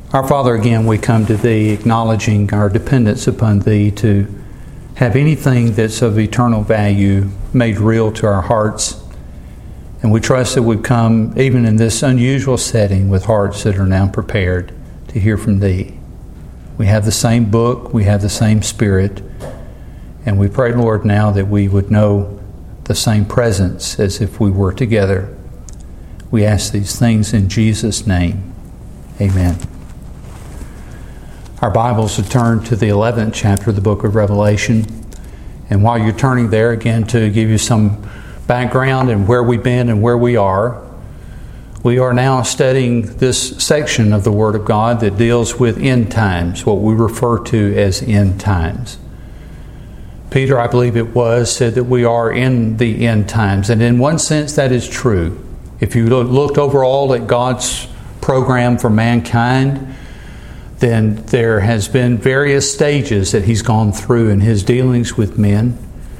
Our Father, again, we come to Thee acknowledging our dependence upon Thee to have anything that's of eternal value made real to our hearts. And we trust that we've come, even in this unusual setting, with hearts that are now prepared to hear from Thee. We have the same book, we have the same Spirit, and we pray, Lord, now that we would know the same presence as if we were together. We ask these things in Jesus' name. Amen. Our Bibles are turned to the 11th chapter of the book of Revelation. And while you're turning there, again, to give you some background and where we've been and where we are now studying this section of the Word of God that deals with end times, what we refer to as end times. Peter, I believe it was, said that we are in the end times. And in one sense, that is true. If you looked overall at God's program for mankind, then there has been various stages that He's gone through in His dealings with men.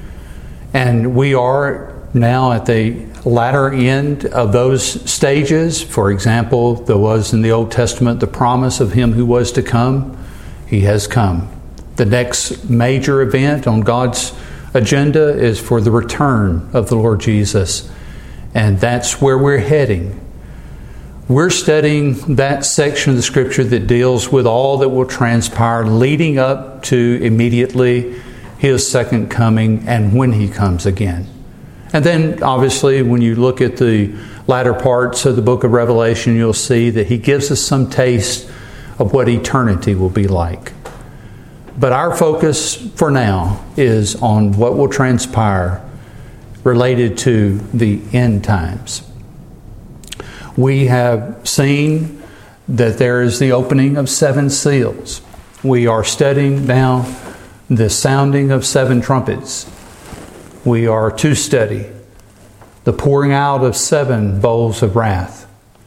And we are now at the latter end of those stages. For example, there was in the Old Testament the promise of Him who was to come. He has come. The next major event on God's agenda is for the return of the Lord Jesus. And that's where we're heading. We're studying that section of the Scripture that deals with all that will transpire leading up to immediately His second coming and when He comes again. And then, obviously, when you look at the latter parts of the book of Revelation, you'll see that He gives us some taste of what eternity will be like. But our focus for now is on what will transpire related to the end times. We have seen that there is the opening of 7 seals. We are studying now the sounding of 7 trumpets. We are to study the pouring out of 7 bowls of wrath.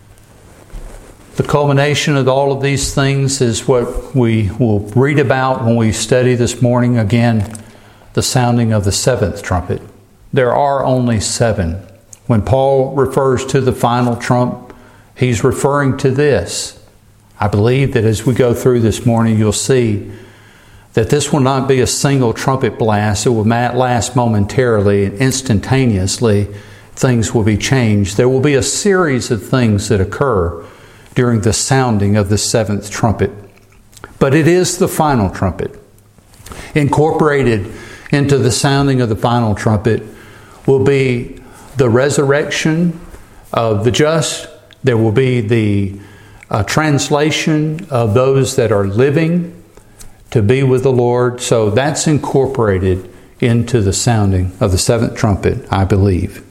The culmination of all of these things is what we will read about when we study this morning again, the sounding of the 7th trumpet. There are only 7. When Paul refers to the final trump, he's referring to this. I believe that as we go through this morning, you'll see that this will not be a single trumpet blast. It will last momentarily and instantaneously. Things will be changed. There will be a series of things that occur during the sounding of the 7th trumpet. But it is the final trumpet. Incorporated into the sounding of the final trumpet will be the resurrection of the just. There will be the translation of those that are living to be with the Lord. So that's incorporated into the sounding of the 7th trumpet, I believe.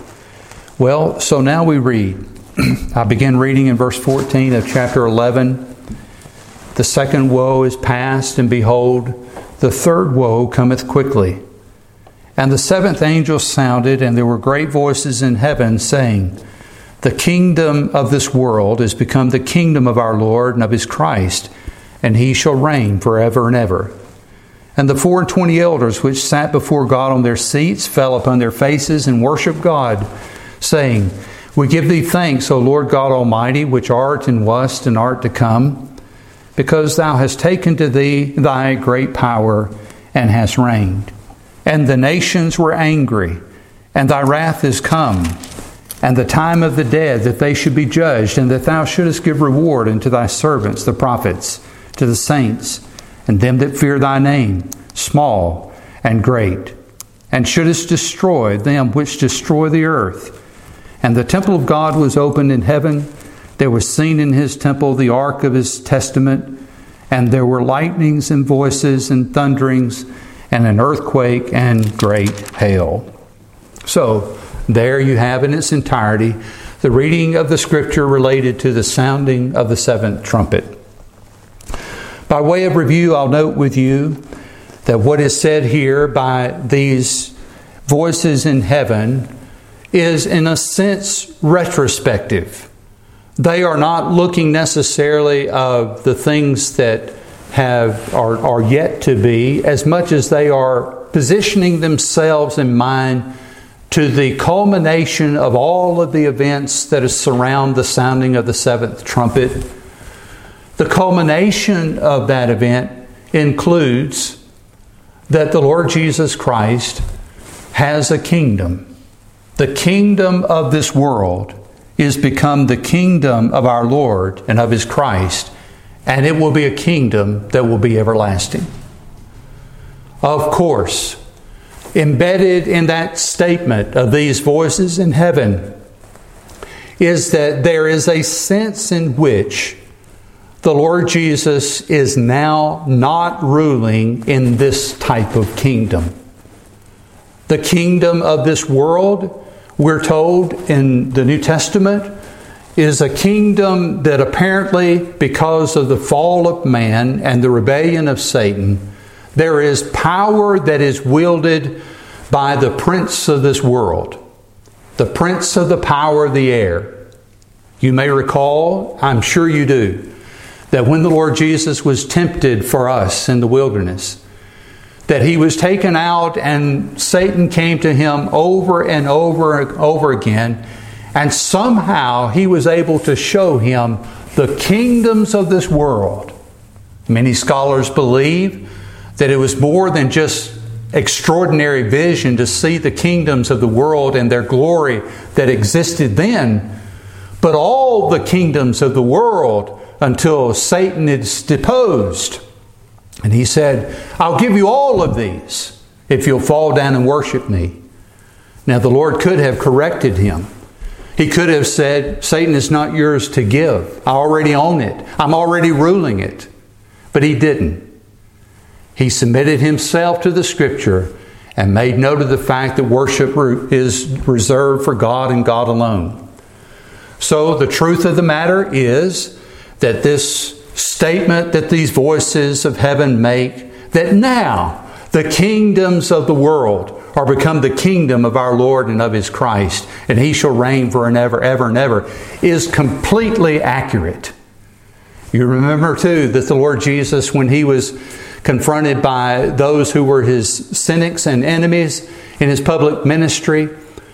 Well, so now we read. I begin reading in verse 14 of chapter 11. The second woe is past, and behold, the third woe cometh quickly. And the 7th angel sounded, and there were great voices in heaven, saying, The kingdom of this world is become the kingdom of our Lord and of His Christ, and He shall reign forever and ever. And the 24 elders which sat before God on their seats fell upon their faces and worshipped God, saying, We give Thee thanks, O Lord God Almighty, which art and wast and art to come, because Thou hast taken to Thee Thy great power and hast reigned. And the nations were angry, and Thy wrath is come, and the time of the dead, that they should be judged, and that Thou shouldest give reward unto Thy servants, the prophets, to the saints, and them that fear Thy name, small and great, and shouldest destroy them which destroy the earth. And the temple of God was opened in heaven. There was seen in His temple the ark of His testament, and there were lightnings and voices and thunderings, and an earthquake and great hail. So, there you have in its entirety the reading of the Scripture related to the sounding of the 7th trumpet. By way of review, I'll note with you that what is said here by these voices in heaven is, in a sense, retrospective. They are not looking necessarily of the things that are yet to be, as much as they are positioning themselves in mind to the culmination of all of the events that surround the sounding of the 7th trumpet. The culmination of that event includes that the Lord Jesus Christ has a kingdom. The kingdom of this world is become the kingdom of our Lord and of His Christ, and it will be a kingdom that will be everlasting. Of course, embedded in that statement of these voices in heaven is that there is a sense in which the Lord Jesus is now not ruling in this type of kingdom. The kingdom of this world, we're told in the New Testament, is a kingdom that apparently, because of the fall of man and the rebellion of Satan, there is power that is wielded by the prince of this world, the prince of the power of the air. You may recall, I'm sure you do, that when the Lord Jesus was tempted for us in the wilderness, that He was taken out and Satan came to Him over and over and over again, and somehow He was able to show Him the kingdoms of this world. Many scholars believe that it was more than just extraordinary vision to see the kingdoms of the world and their glory that existed then, but all the kingdoms of the world until Satan is deposed. And He said, I'll give you all of these if you'll fall down and worship me. Now the Lord could have corrected him. He could have said, Satan is not yours to give. I already own it. I'm already ruling it. But He didn't. He submitted Himself to the Scripture and made note of the fact that worship is reserved for God and God alone. So the truth of the matter is that this statement that these voices of heaven make, that now the kingdoms of the world are become the kingdom of our Lord and of His Christ, and He shall reign for and ever, ever and ever, is completely accurate. You remember too that the Lord Jesus, when He was confronted by those who were His cynics and enemies in His public ministry,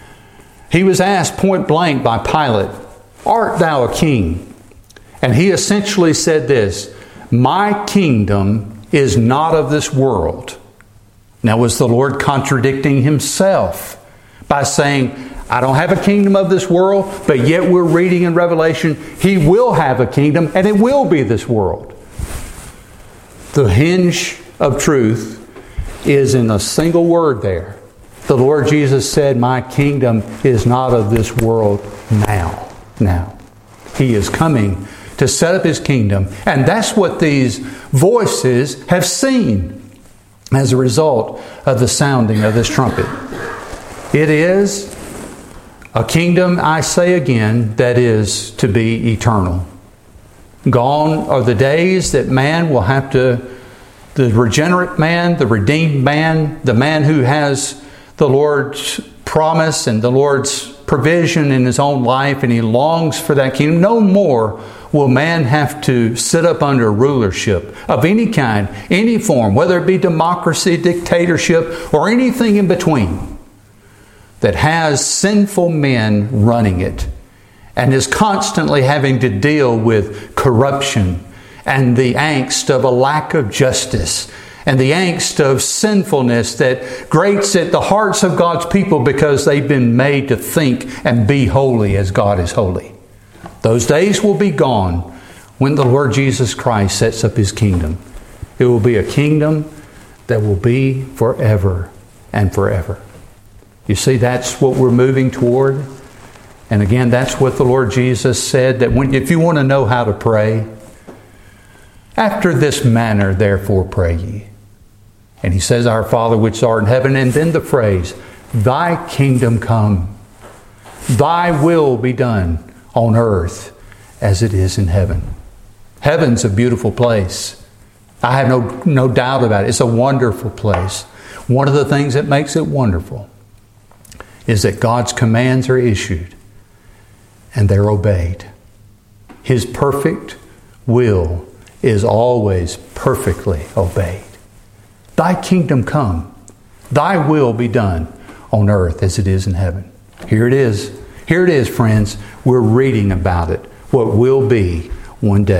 He was asked point blank by Pilate, art thou a king? And He essentially said this, my kingdom is not of this world. Now, was the Lord contradicting Himself by saying, I don't have a kingdom of this world, but yet we're reading in Revelation, He will have a kingdom and it will be this world. The hinge of truth is in a single word there. The Lord Jesus said, my kingdom is not of this world now. Now. He is coming to set up His kingdom. And that's what these voices have seen as a result of the sounding of this trumpet. It is a kingdom, I say again, that is to be eternal. Gone are the days that man will have to, the regenerate man, the redeemed man, the man who has the Lord's promise and the Lord's provision in his own life, and he longs for that kingdom. No more will man have to sit up under rulership of any kind, any form, whether it be democracy, dictatorship, or anything in between, that has sinful men running it and is constantly having to deal with corruption and the angst of a lack of justice and the angst of sinfulness that grates at the hearts of God's people because they've been made to think and be holy as God is holy. Those days will be gone when the Lord Jesus Christ sets up His kingdom. It will be a kingdom that will be forever and forever. You see, that's what we're moving toward. And again, that's what the Lord Jesus said, that if you want to know how to pray, after this manner, therefore, pray ye. And He says, Our Father which art in heaven, and then the phrase, Thy kingdom come, Thy will be done on earth as it is in heaven. Heaven's a beautiful place. I have no doubt about it. It's a wonderful place. One of the things that makes it wonderful is that God's commands are issued and they're obeyed. His perfect will is always perfectly obeyed. Thy kingdom come, Thy will be done on earth as it is in heaven. Here it is. Here it is, friends. We're reading about it. What will be one day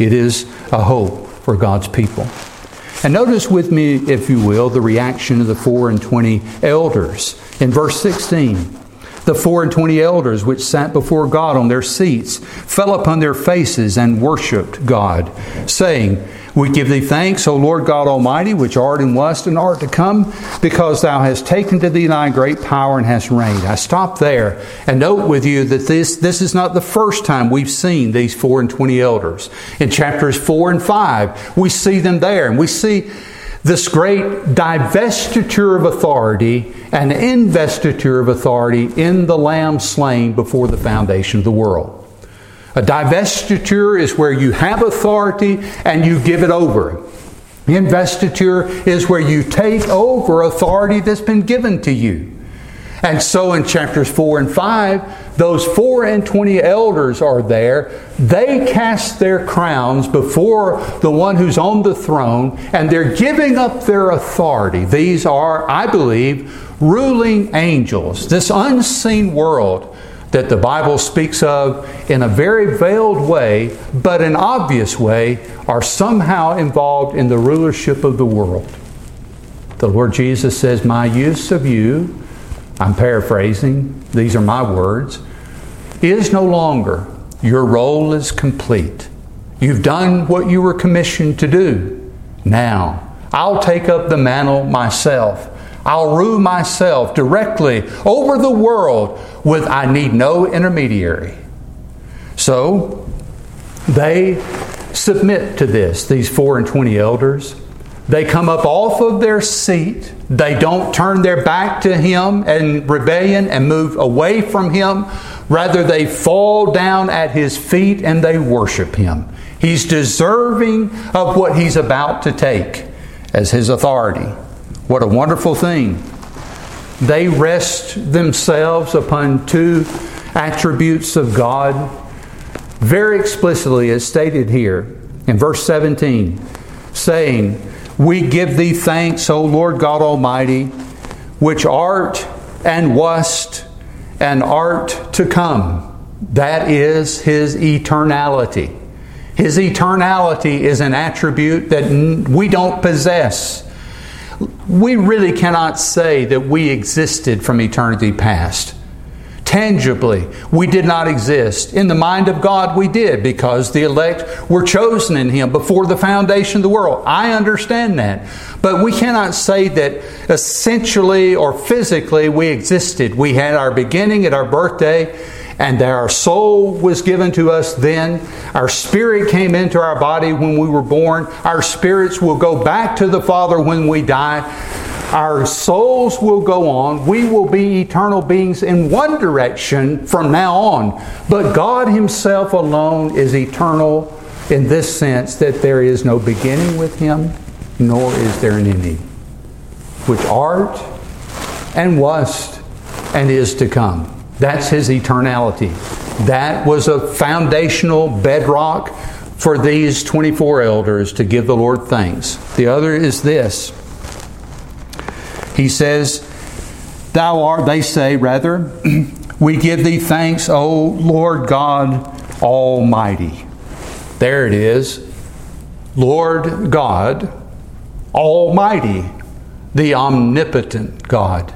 It is a hope for God's people. And notice with me, if you will, the reaction of the 24 elders. In verse 16, the 24 elders which sat before God on their seats fell upon their faces and worshipped God, saying, We give thee thanks, O Lord God Almighty, which art and wast and art to come, because thou hast taken to thee thy great power and hast reigned. I stop there and note with you that this is not the first time we've seen these 24 elders. In chapters 4 and 5, we see them there, and we see this great divestiture of authority and investiture of authority in the Lamb slain before the foundation of the world. A divestiture is where you have authority and you give it over. Investiture is where you take over authority that's been given to you. And so in chapters 4 and 5, those 24 elders are there. They cast their crowns before the one who's on the throne, and they're giving up their authority. These are, I believe, ruling angels. This unseen world that the Bible speaks of in a very veiled way, but an obvious way, are somehow involved in the rulership of the world. The Lord Jesus says, My use of you, I'm paraphrasing, these are my words, is no longer. Your role is complete. You've done what you were commissioned to do. Now, I'll take up the mantle myself. I'll rule myself directly over the world with I need no intermediary. So, they submit to this, these 24 elders. They come up off of their seat. They don't turn their back to Him in rebellion and move away from Him. Rather, they fall down at His feet and they worship Him. He's deserving of what He's about to take as His authority. What a wonderful thing. They rest themselves upon two attributes of God very explicitly as stated here in verse 17, saying, We give thee thanks, O Lord God Almighty, which art and wast and art to come. That is His eternality. His eternality is an attribute that we don't possess. We really cannot say that we existed from eternity past. Tangibly, we did not exist. In the mind of God, we did, because the elect were chosen in Him before the foundation of the world. I understand that. But we cannot say that essentially or physically we existed. We had our beginning at our birthday, and our soul was given to us then. Our spirit came into our body when we were born. Our spirits will go back to the Father when we die. Our souls will go on. We will be eternal beings in one direction from now on. But God Himself alone is eternal in this sense that there is no beginning with Him, nor is there an ending. Which art and wast and is to come. That's His eternality. That was a foundational bedrock for these 24 elders to give the Lord thanks. The other is this. He says, they say, we give thee thanks, O Lord God Almighty. There it is. Lord God Almighty, the omnipotent God.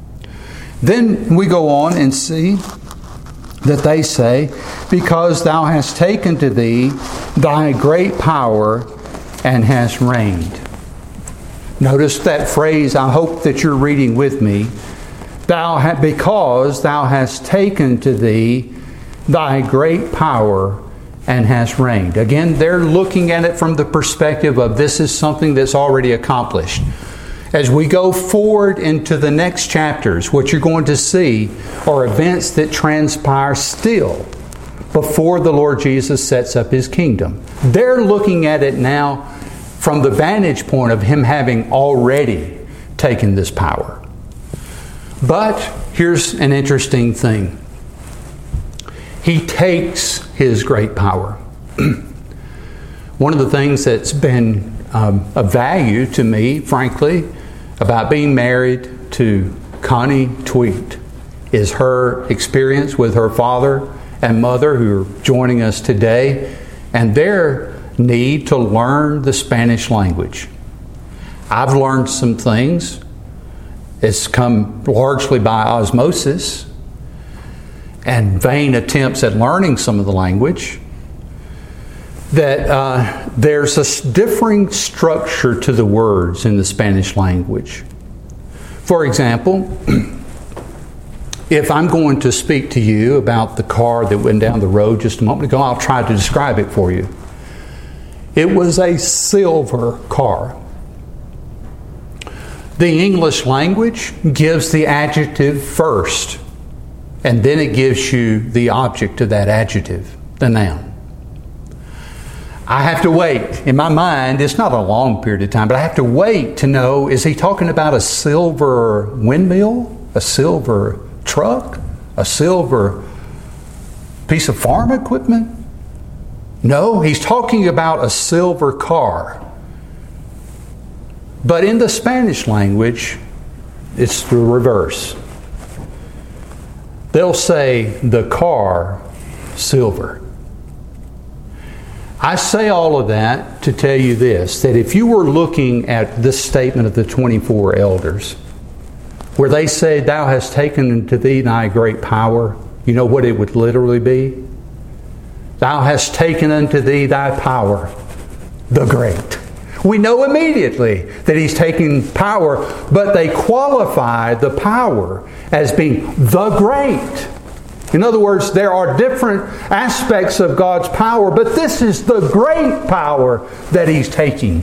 Then we go on and see that they say, because thou hast taken to thee thy great power and hast reigned. Notice that phrase, I hope that you're reading with me. Because thou hast taken to thee thy great power and hast reigned. Again, they're looking at it from the perspective of this is something that's already accomplished. As we go forward into the next chapters, what you're going to see are events that transpire still before the Lord Jesus sets up His kingdom. They're looking at it now from the vantage point of Him having already taken this power. But here's an interesting thing. He takes His great power. One of the things that's been of value to me, frankly, about being married to Connie Tweet is her experience with her father and mother who are joining us today, and their need to learn the Spanish language. I've learned some things. It's come largely by osmosis and vain attempts at learning some of the language. That there's a differing structure to the words in the Spanish language. For example, if I'm going to speak to you about the car that went down the road just a moment ago, I'll try to describe it for you. It was a silver car. The English language gives the adjective first, and then it gives you the object of that adjective, the noun. I have to wait. In my mind, it's not a long period of time, but I have to wait to know, is he talking about a silver windmill, a silver truck, a silver piece of farm equipment? No, he's talking about a silver car. But in the Spanish language, it's the reverse. They'll say the car silver. I say all of that to tell you this, that if you were looking at this statement of the 24 elders, where they say, "Thou hast taken unto thee thy great power," you know what it would literally be? "Thou hast taken unto thee thy power, the great." We know immediately that he's taking power, but they qualify the power as being the great. In other words, there are different aspects of God's power, but this is the great power that he's taking.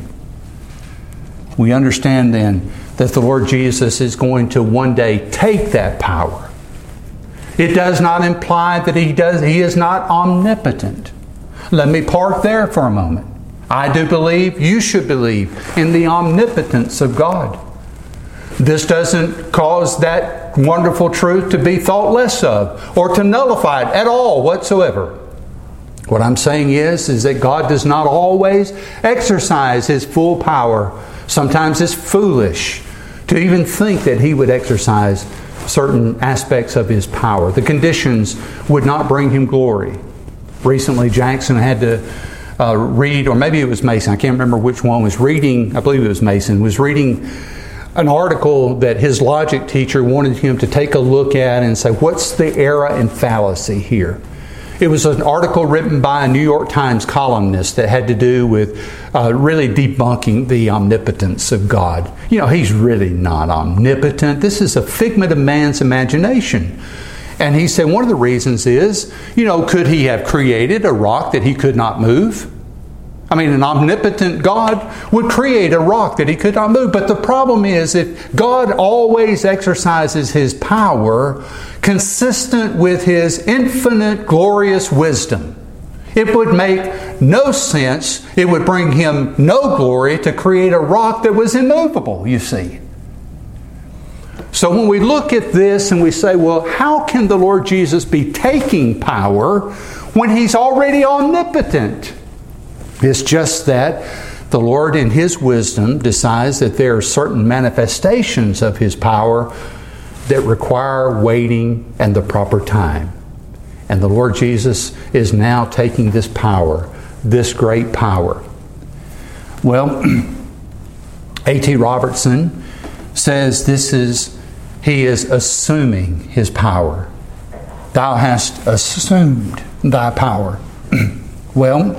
We understand then that the Lord Jesus is going to one day take that power. It does not imply that he is not omnipotent. Let me park there for a moment. I do believe, you should believe, in the omnipotence of God. This doesn't cause that wonderful truth to be thought less of or to nullify it at all whatsoever. What I'm saying is that God does not always exercise His full power. Sometimes it's foolish to even think that He would exercise certain aspects of His power. The conditions would not bring Him glory. Recently, Jackson had to read, or maybe it was Mason, I can't remember which one was reading, I believe it was Mason, was reading an article that his logic teacher wanted him to take a look at and say, what's the error and fallacy here? It was an article written by a New York Times columnist that had to do with really debunking the omnipotence of God. You know, He's really not omnipotent. This is a figment of man's imagination. And he said one of the reasons is, could He have created a rock that He could not move? I mean, an omnipotent God would create a rock that He could not move. But the problem is, if God always exercises His power consistent with His infinite glorious wisdom, it would make no sense, it would bring Him no glory to create a rock that was immovable, you see. So when we look at this and we say, well, how can the Lord Jesus be taking power when He's already omnipotent? It's just that the Lord in His wisdom decides that there are certain manifestations of His power that require waiting and the proper time. And the Lord Jesus is now taking this power, this great power. Well, A.T. Robertson says He is assuming His power. Thou hast assumed thy power. Well,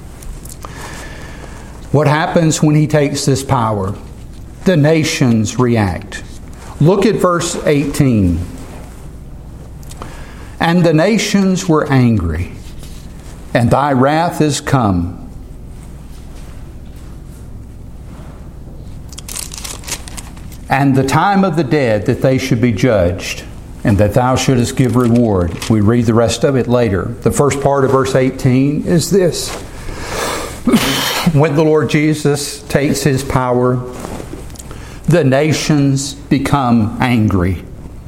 what happens when He takes this power? The nations react. Look at verse 18. And the nations were angry, and thy wrath is come. And the time of the dead that they should be judged, and that thou shouldest give reward. We read the rest of it later. The first part of verse 18 is this. When the Lord Jesus takes His power, the nations become angry.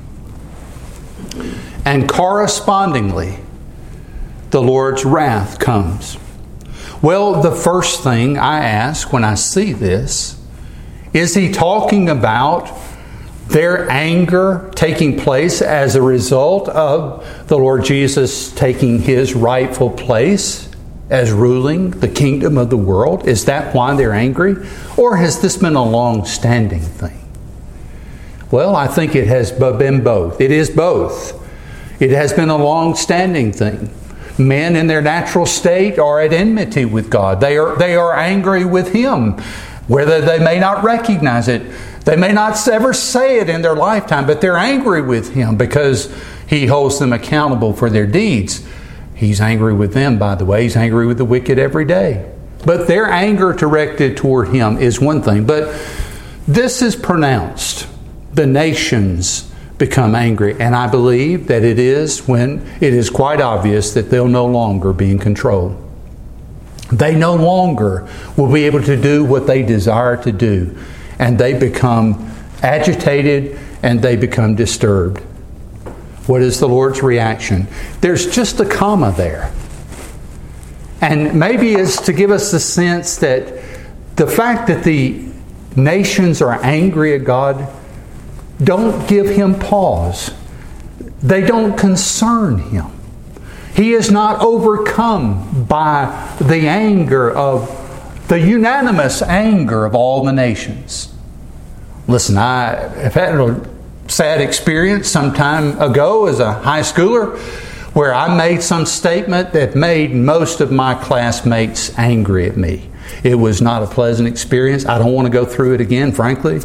And correspondingly, the Lord's wrath comes. Well, the first thing I ask when I see this, is He talking about their anger taking place as a result of the Lord Jesus taking His rightful place as ruling the kingdom of the world? Is that why they're angry? Or has this been a long-standing thing? Well, I think it has been both. It is both. It has been a long-standing thing. Men in their natural state are at enmity with God. They are angry with Him, whether they may not recognize it. They may not ever say it in their lifetime, but they're angry with Him because He holds them accountable for their deeds. He's angry with them, by the way. He's angry with the wicked every day. But their anger directed toward Him is one thing. But this is pronounced. The nations become angry. And I believe that it is when it is quite obvious that they'll no longer be in control. They no longer will be able to do what they desire to do. And they become agitated and they become disturbed. What is the Lord's reaction? There's just a comma there. And maybe it's to give us the sense that the fact that the nations are angry at God don't give Him pause. They don't concern Him. He is not overcome by the anger of the unanimous anger of all the nations. Listen, I have had a sad experience some time ago as a high schooler where I made some statement that made most of my classmates angry at me. It was not a pleasant experience. I don't want to go through it again, frankly.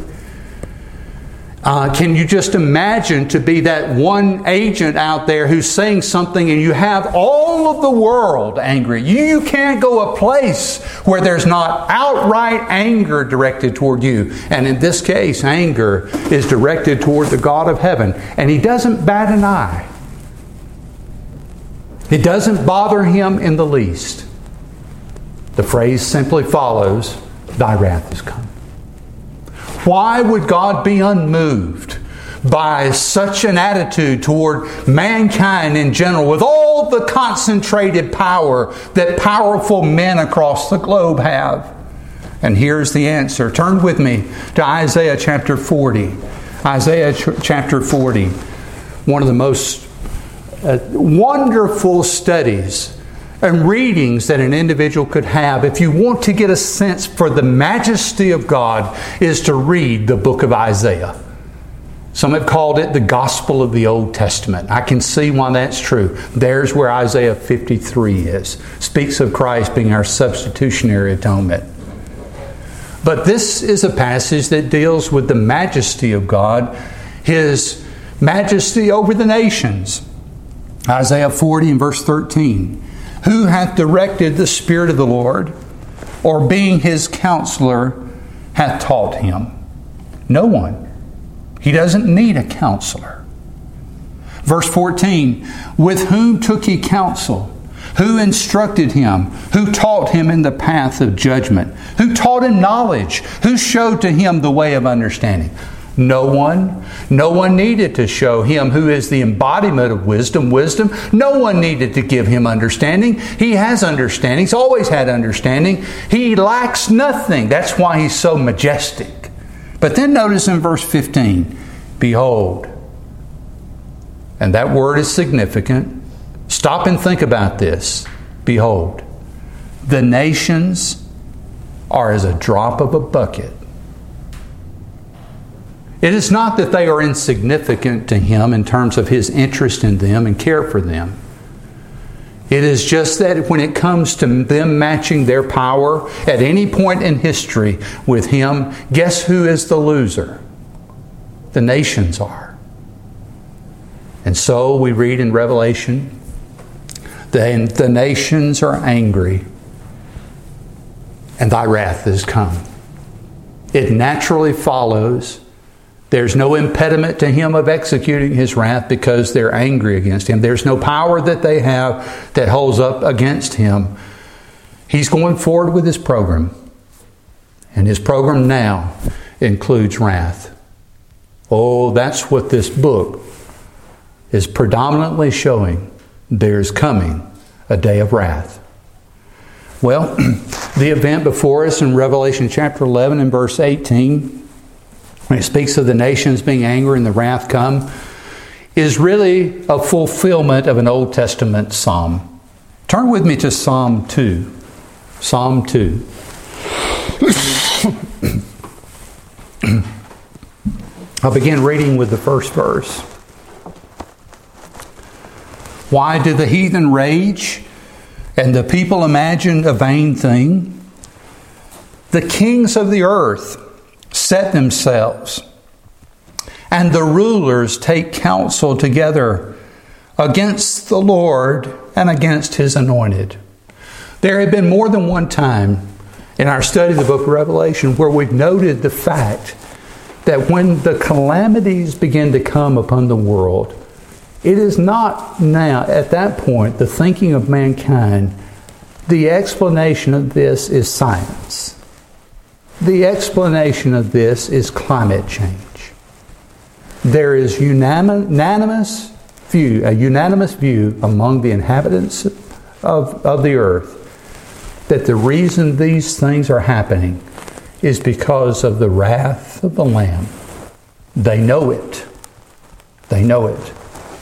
Can you just imagine to be that one agent out there who's saying something and you have all of the world angry? You can't go a place where there's not outright anger directed toward you. And in this case, anger is directed toward the God of heaven. And He doesn't bat an eye. It doesn't bother Him in the least. The phrase simply follows, "Thy wrath is come." Why would God be unmoved by such an attitude toward mankind in general with all the concentrated power that powerful men across the globe have? And here's the answer. Turn with me to Isaiah chapter 40. Isaiah chapter 40. One of the most wonderful studies and readings that an individual could have if you want to get a sense for the majesty of God is to read the book of Isaiah. Some have called it the gospel of the Old Testament. I can see why that's true. There's where Isaiah 53 is. Speaks of Christ being our substitutionary atonement. But this is a passage that deals with the majesty of God, His majesty over the nations. Isaiah 40 and verse 13. Who hath directed the Spirit of the Lord, or being His counselor, hath taught Him? No one. He doesn't need a counselor. Verse 14. With whom took He counsel? Who instructed Him? Who taught Him in the path of judgment? Who taught Him knowledge? Who showed to Him the way of understanding? No one. No one needed to show Him who is the embodiment of wisdom. No one needed to give Him understanding. He has understanding. He's always had understanding. He lacks nothing. That's why He's so majestic. But then notice in verse 15, behold. And that word is significant. Stop and think about this. Behold. The nations are as a drop of a bucket. It is not that they are insignificant to Him in terms of His interest in them and care for them. It is just that when it comes to them matching their power at any point in history with Him, guess who is the loser? The nations are. And so we read in Revelation, the nations are angry, and Thy wrath is come. It naturally follows. There's no impediment to Him of executing His wrath because they're angry against Him. There's no power that they have that holds up against Him. He's going forward with His program. And His program now includes wrath. Oh, that's what this book is predominantly showing. There's coming a day of wrath. Well, the event before us in Revelation chapter 11 and verse 18, when it speaks of the nations being angry and the wrath come, is really a fulfillment of an Old Testament psalm. Turn with me to Psalm 2. Psalm 2. I'll begin reading with the first verse. Why do the heathen rage and the people imagine a vain thing? The kings of the earth set themselves, and the rulers take counsel together against the Lord and against His anointed. There had been more than one time in our study of the book of Revelation where we've noted the fact that when the calamities begin to come upon the world, it is not now, at that point, the thinking of mankind, the explanation of this is science. The explanation of this is climate change. There is a unanimous view among the inhabitants of the earth that the reason these things are happening is because of the wrath of the Lamb. They know it. They know it.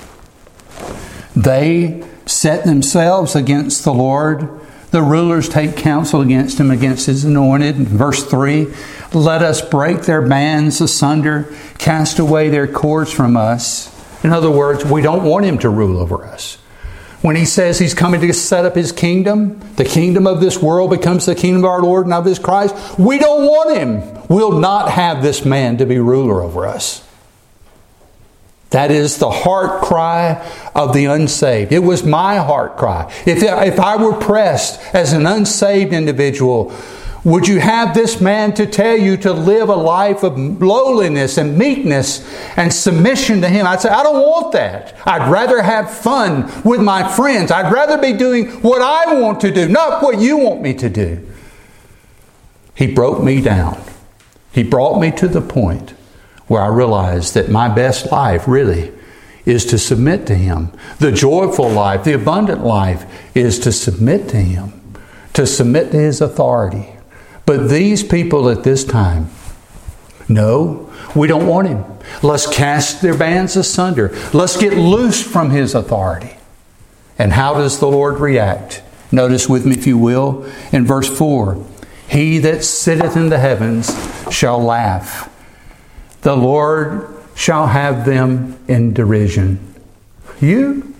They set themselves against the Lord. The rulers take counsel against Him, against His anointed. Verse 3, let us break their bands asunder, cast away their cords from us. In other words, we don't want Him to rule over us. When He says He's coming to set up His kingdom, the kingdom of this world becomes the kingdom of our Lord and of His Christ. We don't want Him. We'll not have this man to be ruler over us. That is the heart cry of the unsaved. It was my heart cry. If I were pressed as an unsaved individual, would you have this man to tell you to live a life of lowliness and meekness and submission to Him? I'd say, I don't want that. I'd rather have fun with my friends. I'd rather be doing what I want to do, not what you want me to do. He broke me down. He brought me to the point where I realized that my best life really is to submit to Him. The joyful life, the abundant life is to submit to Him, to submit to His authority. But these people at this time, no, we don't want Him. Let's cast their bands asunder. Let's get loose from His authority. And how does the Lord react? Notice with me, if you will, in verse 4, He that sitteth in the heavens shall laugh. The Lord shall have them in derision. You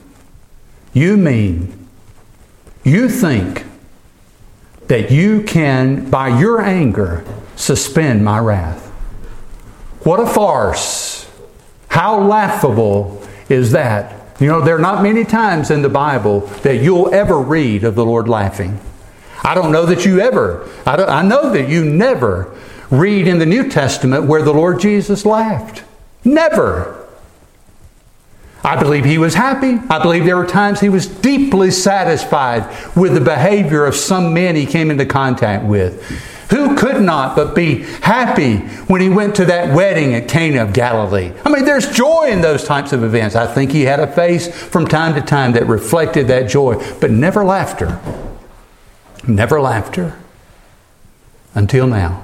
think that you can, by your anger, suspend my wrath. What a farce. How laughable is that? You know, there are not many times in the Bible that you'll ever read of the Lord laughing. I don't know that you ever. I know that you never read in the New Testament where the Lord Jesus laughed. Never. I believe He was happy. I believe there were times He was deeply satisfied with the behavior of some men He came into contact with. Who could not but be happy when He went to that wedding at Cana of Galilee? I mean, there's joy in those types of events. I think He had a face from time to time that reflected that joy, but never laughter. Never laughter. Until now.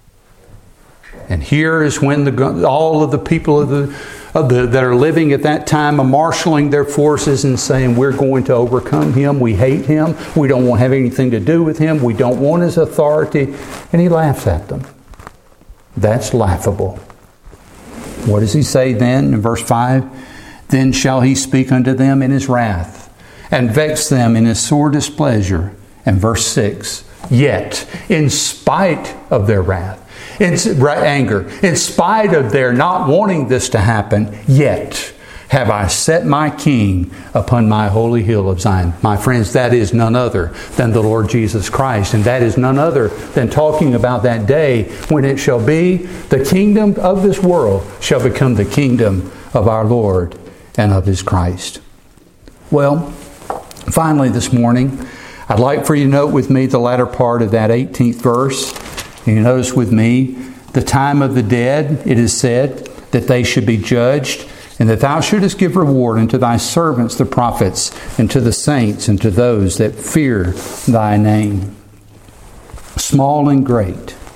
And here is when all of the people that are living at that time are marshaling their forces and saying, we're going to overcome Him. We hate Him. We don't want to have anything to do with Him. We don't want His authority. And He laughs at them. That's laughable. What does He say then in verse 5? Then shall He speak unto them in His wrath, and vex them in His sore displeasure. And verse 6, yet in spite of their wrath, anger, in spite of their not wanting this to happen, yet have I set my King upon my holy hill of Zion. My friends, that is none other than the Lord Jesus Christ. And that is none other than talking about that day when it shall be the kingdom of this world shall become the kingdom of our Lord and of His Christ. Well, finally this morning, I'd like for you to note with me the latter part of that 18th verse. And you notice with me, the time of the dead, it is said that they should be judged, and that thou shouldest give reward unto thy servants the prophets, and to the saints, and to those that fear thy name. Small and great,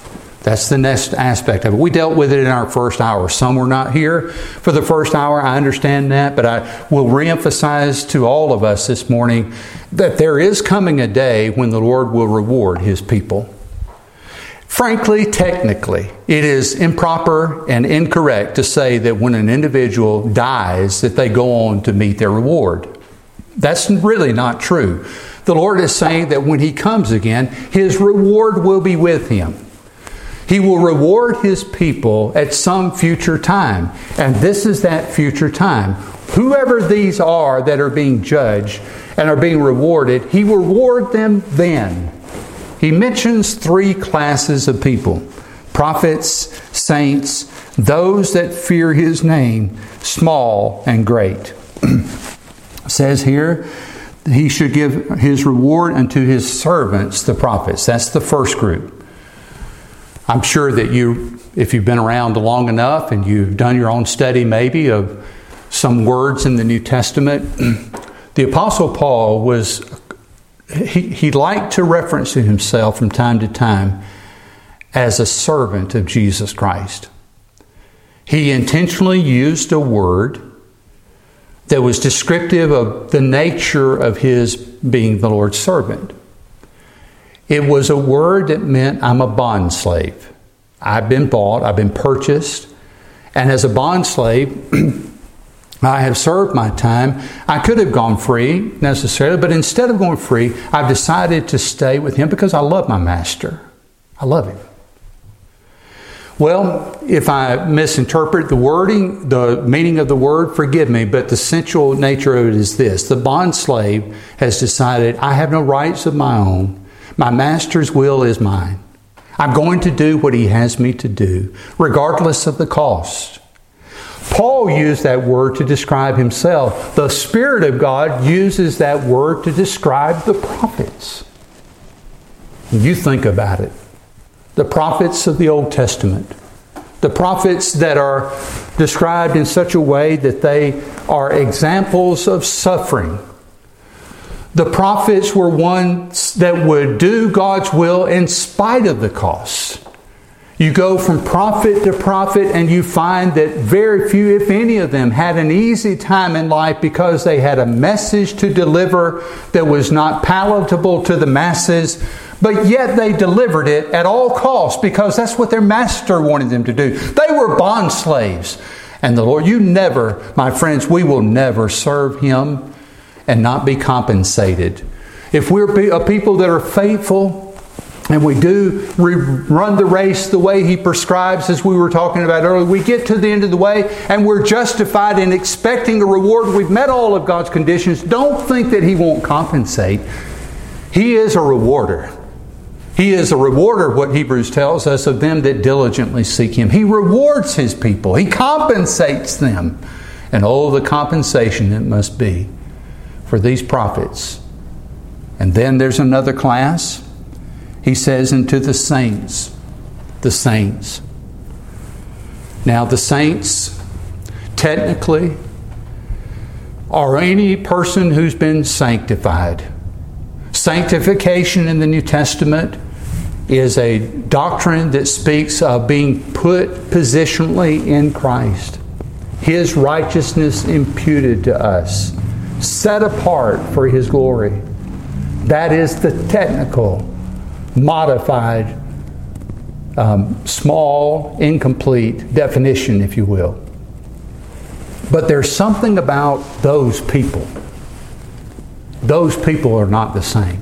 That's the next aspect of it. We dealt with it in our first hour. Some were not here for the first hour. I understand that, but I will reemphasize to all of us this morning that there is coming a day when the Lord will reward His people. Frankly, technically, it is improper and incorrect to say that when an individual dies that they go on to meet their reward. That's really not true. The Lord is saying that when He comes again, His reward will be with Him. He will reward His people at some future time. And this is that future time. Whoever these are that are being judged and are being rewarded, He will reward them then. He mentions 3 classes of people: prophets, saints, those that fear His name, small and great. It says here, He should give His reward unto His servants, the prophets. That's the first group. I'm sure that if you've been around long enough and you've done your own study maybe of some words in the New Testament, the Apostle Paul he liked to reference to himself from time to time as a servant of Jesus Christ. He intentionally used a word that was descriptive of the nature of his being the Lord's servant. It was a word that meant I'm a bond slave. I've been bought, I've been purchased, and as a bond slave, I have served my time. I could have gone free necessarily, but instead of going free, I've decided to stay with Him because I love my master. I love Him. Well, if I misinterpret the wording, the meaning of the word, forgive me, but the central nature of it is this. The bond slave has decided, I have no rights of my own. My master's will is mine. I'm going to do what he has me to do, regardless of the cost. Paul used that word to describe himself. The Spirit of God uses that word to describe the prophets. You think about it. The prophets of the Old Testament. The prophets that are described in such a way that they are examples of suffering. The prophets were ones that would do God's will in spite of the cost. You go from prophet to prophet and you find that very few, if any of them, had an easy time in life because they had a message to deliver that was not palatable to the masses, but yet they delivered it at all costs because that's what their master wanted them to do. They were bond slaves. And the Lord, my friends, we will never serve Him and not be compensated. If we're a people that are faithful and we run the race the way He prescribes, as we were talking about earlier, we get to the end of the way and we're justified in expecting a reward. We've met all of God's conditions. Don't think that He won't compensate. He is a rewarder. He is a rewarder, what Hebrews tells us, of them that diligently seek Him. He rewards His people. He compensates them. And oh, the compensation it must be for these prophets. And then there's another class. He says, unto the saints. The saints. Now the saints, technically, are any person who's been sanctified. Sanctification in the New Testament is a doctrine that speaks of being put positionally in Christ. His righteousness imputed to us. Set apart for His glory. That is the technical, modified, small, incomplete definition, if you will. But there's something about those people. Those people are not the same.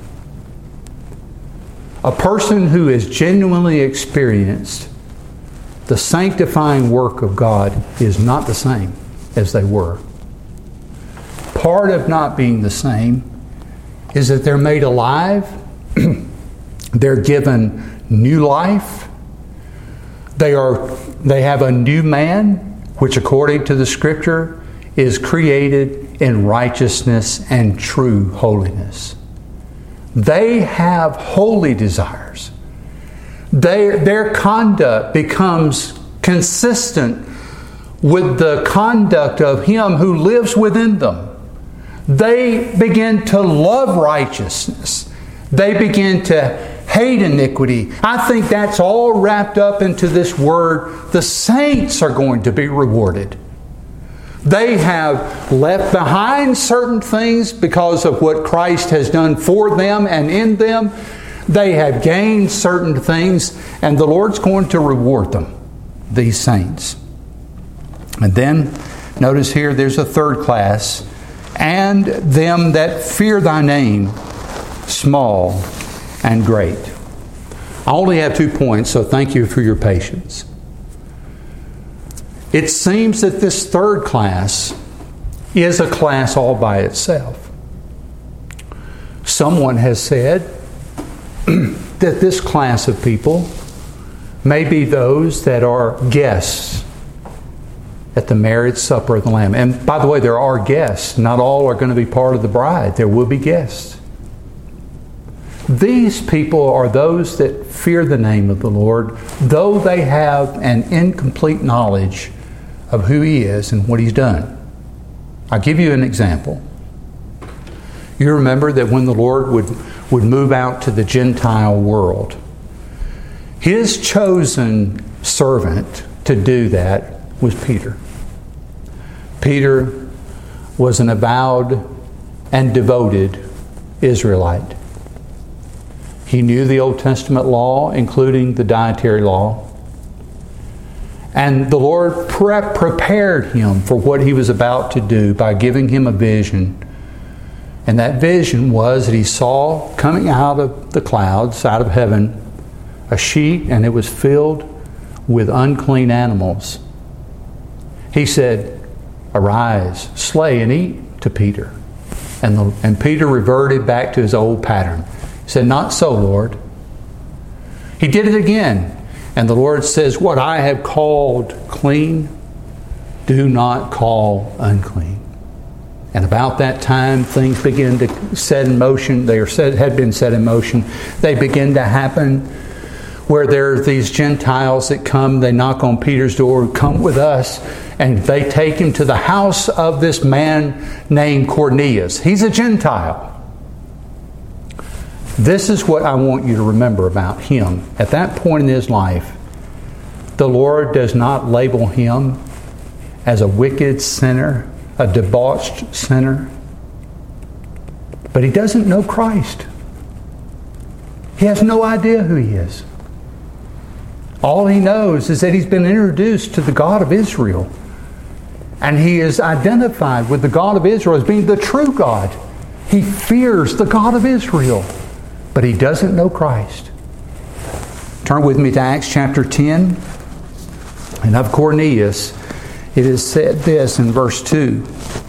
A person who has genuinely experienced the sanctifying work of God is not the same as they were. Part of not being the same is that they're made alive. They're given new life. They have a new man, which according to the Scripture is created in righteousness and true holiness. They have holy desires. Their conduct becomes consistent with the conduct of Him who lives within them. They begin to love righteousness. They begin to hate iniquity. I think that's all wrapped up into this word. The saints are going to be rewarded. They have left behind certain things because of what Christ has done for them and in them. They have gained certain things, and the Lord's going to reward them, these saints. And then, notice here, there's a third class. And them that fear thy name, small and great. I only have 2 points, so thank you for your patience. It seems that this third class is a class all by itself. Someone has said that this class of people may be those that are guests at the marriage supper of the Lamb. And by the way, there are guests. Not all are going to be part of the bride. There will be guests. These people are those that fear the name of the Lord, though they have an incomplete knowledge of who He is and what He's done. I'll give you an example. You remember that when the Lord would move out to the Gentile world, His chosen servant to do that was Peter. Peter was an avowed and devoted Israelite. He knew the Old Testament law, including the dietary law. And the Lord prepared him for what he was about to do by giving him a vision. And that vision was that he saw coming out of the clouds, out of heaven, a sheet, and it was filled with unclean animals. He said, "Arise, slay and eat," to Peter. And Peter reverted back to his old pattern. He said, "Not so, Lord." He did it again. And the Lord says, "What I have called clean, do not call unclean." And about that time, things begin to set in motion. Had been set in motion. They begin to happen where there are these Gentiles that come. They knock on Peter's door, "Come with us." And they take him to the house of this man named Cornelius. He's a Gentile. This is what I want you to remember about him. At that point in his life, the Lord does not label him as a wicked sinner, a debauched sinner. But he doesn't know Christ. He has no idea who He is. All he knows is that he's been introduced to the God of Israel. And he is identified with the God of Israel as being the true God. He fears the God of Israel. But he doesn't know Christ. Turn with me to Acts chapter 10. And of Cornelius, it is said this in verse 2.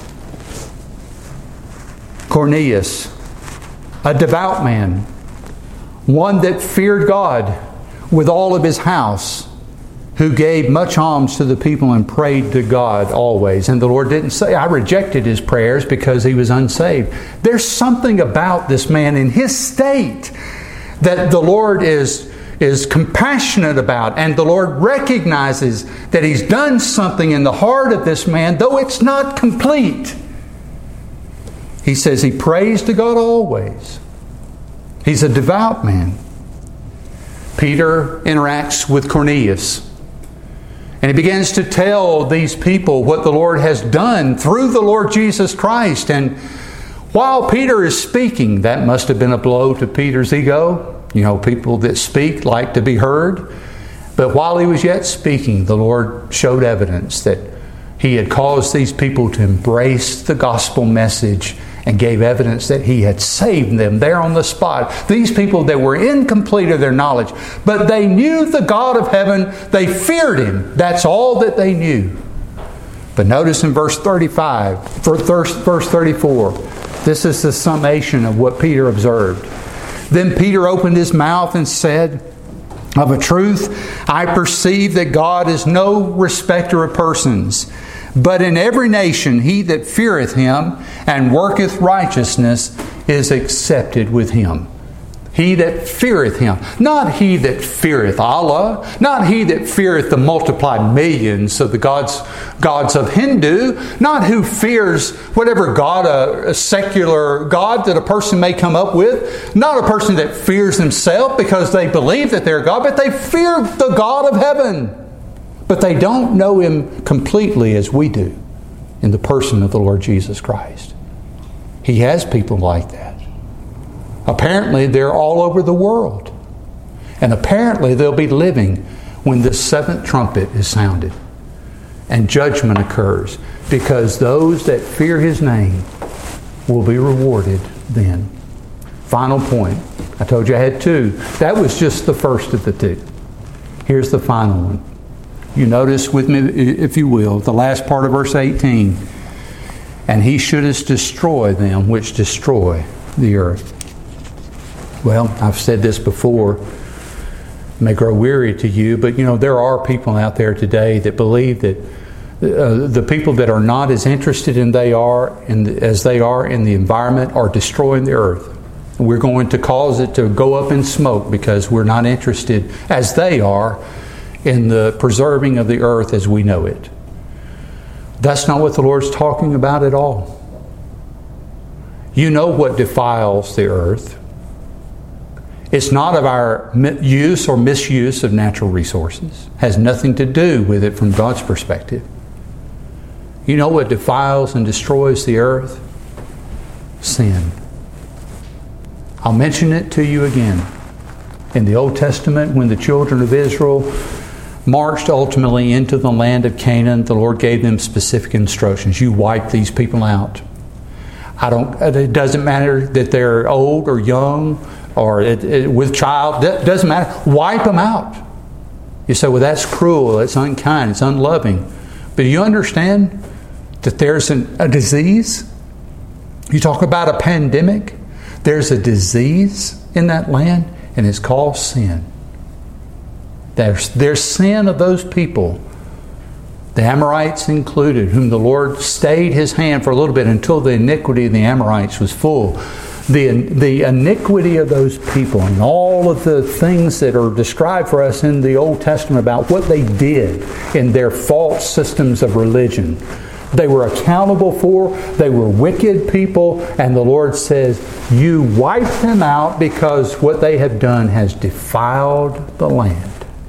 Cornelius, a devout man, one that feared God with all of his house, who gave much alms to the people and prayed to God always. And the Lord didn't say, I rejected his prayers because he was unsaved. There's something about this man in his state that the Lord is compassionate about. And the Lord recognizes that He's done something in the heart of this man, though it's not complete. He says he prays to God always. He's a devout man. Peter interacts with Cornelius. And he begins to tell these people what the Lord has done through the Lord Jesus Christ. And while Peter is speaking, that must have been a blow to Peter's ego. You know, people that speak like to be heard. But while he was yet speaking, the Lord showed evidence that He had caused these people to embrace the gospel message and gave evidence that He had saved them there on the spot. These people that were incomplete of their knowledge, but they knew the God of heaven. They feared Him. That's all that they knew. But notice in verse 35, verse 34, this is the summation of what Peter observed. Then Peter opened his mouth and said, "Of a truth, I perceive that God is no respecter of persons. But in every nation he that feareth Him and worketh righteousness is accepted with Him." He that feareth Him. Not he that feareth Allah. Not he that feareth the multiplied millions of the gods of Hindu. Not who fears whatever god, a secular god that a person may come up with. Not a person that fears themselves because they believe that they're God, but they fear the God of heaven. But they don't know Him completely as we do in the person of the Lord Jesus Christ. He has people like that. Apparently, they're all over the world. And apparently, they'll be living when the seventh trumpet is sounded and judgment occurs, because those that fear His name will be rewarded then. Final point. I told you I had two. That was just the first of the two. Here's the final one. You notice with me, if you will, the last part of verse 18. And He shouldest destroy them which destroy the earth. Well, I've said this before. It may grow weary to you, but there are people out there today that believe that the people that are not as interested as they are in the environment are destroying the earth. We're going to cause it to go up in smoke because we're not interested as they are in the preserving of the earth as we know it. That's not what the Lord's talking about at all. You know what defiles the earth. It's not of our use or misuse of natural resources. It has nothing to do with it from God's perspective. You know what defiles and destroys the earth? Sin. I'll mention it to you again. In the Old Testament, when the children of Israel marched ultimately into the land of Canaan, the Lord gave them specific instructions. You wipe these people out. It doesn't matter that they're old or young or with child. It doesn't matter. Wipe them out. You say, well, that's cruel. It's unkind. It's unloving. But you understand that there's a disease? You talk about a pandemic. There's a disease in that land, and it's called sin. There's sin of those people, the Amorites included, whom the Lord stayed His hand for a little bit until the iniquity of the Amorites was full. The iniquity of those people and all of the things that are described for us in the Old Testament about what they did in their false systems of religion. They were accountable for. They were wicked people. And the Lord says, you wipe them out because what they have done has defiled the land.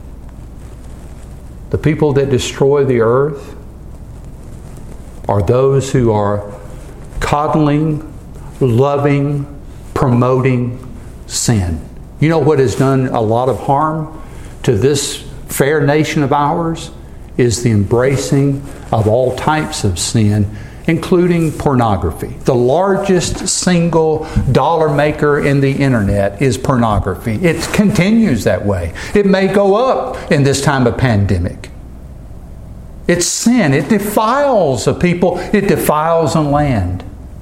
The people that destroy the earth are those who are coddling, loving, promoting sin. You know what has done a lot of harm to this fair nation of ours is the embracing of all types of sin, including pornography. The largest single dollar maker in the internet is pornography. It continues that way. It may go up in this time of pandemic. It's sin. It defiles a people. It defiles a land.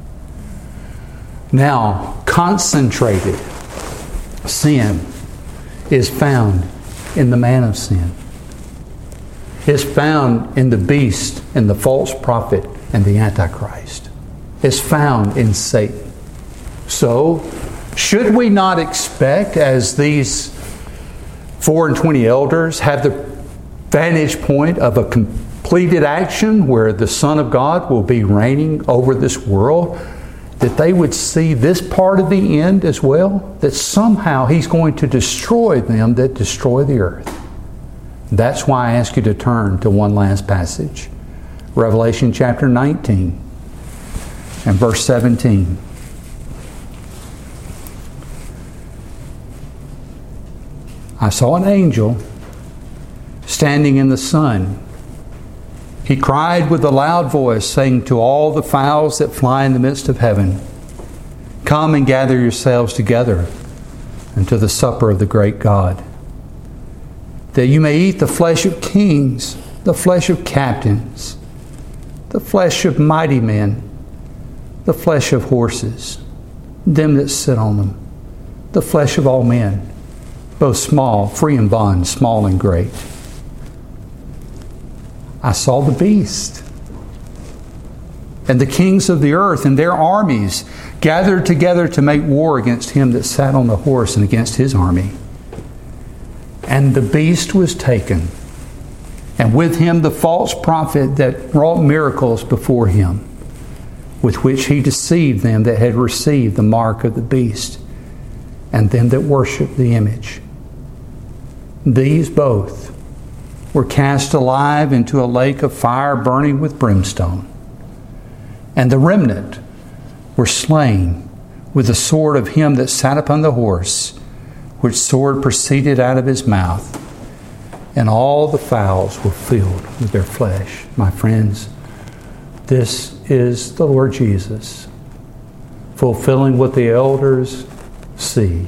Now, concentrated sin is found in the man of sin. It's found in the beast and the false prophet and the Antichrist. It's found in Satan. So, should we not expect, as these 4 and 20 elders have the vantage point of a completed action where the Son of God will be reigning over this world, that they would see this part of the end as well? That somehow He's going to destroy them that destroy the earth. That's why I ask you to turn to one last passage. Revelation chapter 19 and verse 17. I saw an angel standing in the sun. He cried with a loud voice, saying to all the fowls that fly in the midst of heaven, come and gather yourselves together unto the supper of the great God, that you may eat the flesh of kings, the flesh of captains, the flesh of mighty men, the flesh of horses, them that sit on them, the flesh of all men, both small, free and bond, small and great. I saw the beast. And the kings of the earth and their armies gathered together to make war against him that sat on the horse and against his army. And the beast was taken, and with him the false prophet that wrought miracles before him, with which he deceived them that had received the mark of the beast, and them that worshipped the image. These both were cast alive into a lake of fire burning with brimstone. And the remnant were slain with the sword of him that sat upon the horse, which sword proceeded out of his mouth, and all the fowls were filled with their flesh. My friends, this is the Lord Jesus, fulfilling what the elders see.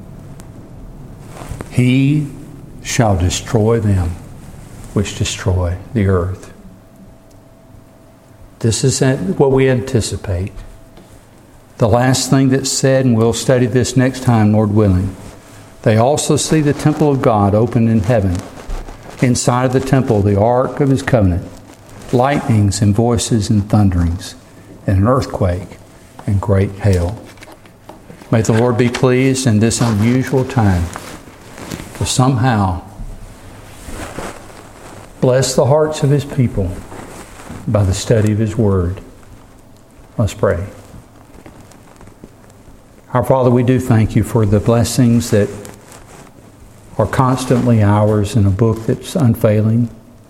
He shall destroy them which destroy the earth. This is what we anticipate. The last thing that's said, and we'll study this next time, Lord willing. They also see the temple of God open in heaven. Inside of the temple, the ark of his covenant, lightnings and voices and thunderings, and an earthquake and great hail. May the Lord be pleased in this unusual time to somehow bless the hearts of his people by the study of his word. Let's pray. Our Father, we do thank you for the blessings that are constantly ours in a book that's unfailing.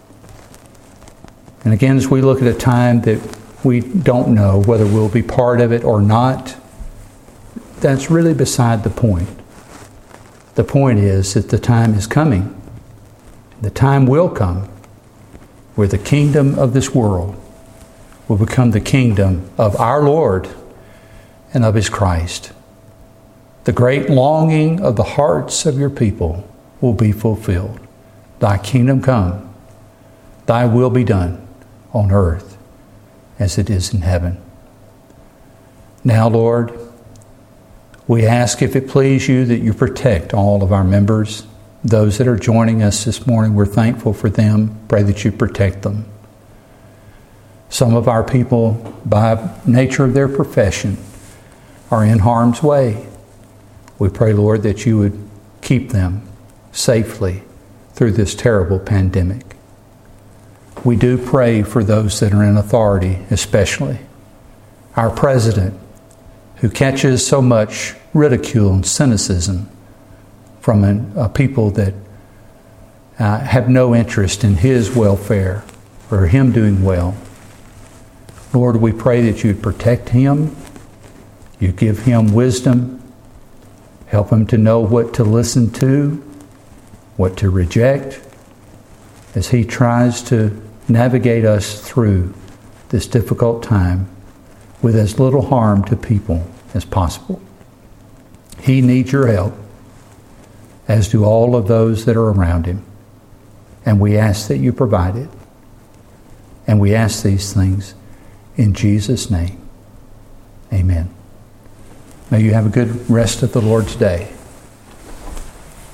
And again, as we look at a time that we don't know whether we'll be part of it or not, that's really beside the point. The point is that the time is coming. The time will come where the kingdom of this world will become the kingdom of our Lord and of his Christ. The great longing of the hearts of your people will be fulfilled. Thy kingdom come, thy will be done on earth as it is in heaven. Now, Lord, we ask, if it please you, that you protect all of our members, those that are joining us this morning. We're thankful for them. Pray that you protect them. Some of our people, by nature of their profession, are in harm's way. We pray, Lord, that you would keep them safely through this terrible pandemic. We do pray for those that are in authority, especially our president, who catches so much ridicule and cynicism from a people that have no interest in his welfare or him doing well. Lord, we pray that you'd protect him, you give him wisdom, help him to know what to listen to, what to reject, as he tries to navigate us through this difficult time with as little harm to people as possible. He needs your help, as do all of those that are around him. And we ask that you provide it. And we ask these things in Jesus' name. Amen. May you have a good rest of the Lord's day.